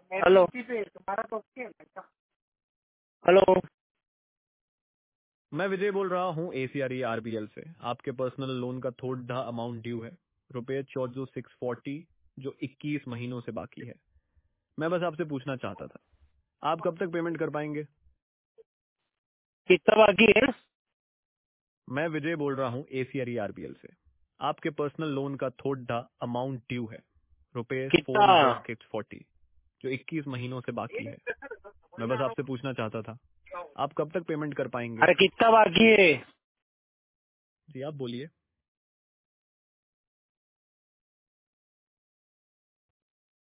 Hello hello. मैं विजय बोल रहा हूँ ACRE RBL से। आपके पर्सनल लोन का थोड़ा अमाउंट ड्यू है, ₹14,640, जो 21 महीनों से बाकी है। मैं बस आपसे पूछना चाहता था, आप कब तक पेमेंट कर पाएंगे? कितना बाकी है? मैं विजय बोल रहा हूँ ACRE RBL से। आपके पर्सनल लोन का थोड़ा अमाउंट ड्यू है, कितना? ₹4,640, जो 21 महीनों से बाकी है। मैं बस आपसे पूछना चाहता था, आप कब तक पेमेंट कर पाएंगे? अरे कितना बाकी है? जी आप बोलिए।